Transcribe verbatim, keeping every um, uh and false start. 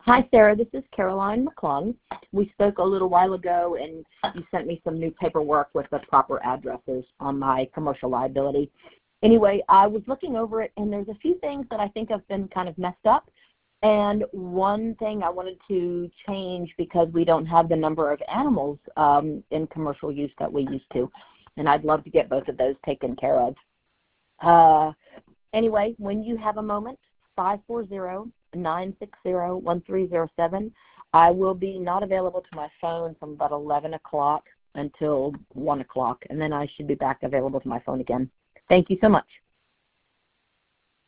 Hi, Sarah. This is Caroline McClung. We spoke a little while ago, and you sent me some new paperwork with the proper addresses on my commercial liability. Anyway, I was looking over it, and there's a few things that I think have been kind of messed up. And one thing I wanted to change because we don't have the number of animals um, in commercial use that we used to. And I'd love to get both of those taken care of. Uh, anyway, when you have a moment, five four zero, nine six zero, one three zero seven. I will be not available to my phone from about eleven o'clock until one o'clock, and then I should be back available to my phone again. Thank you so much.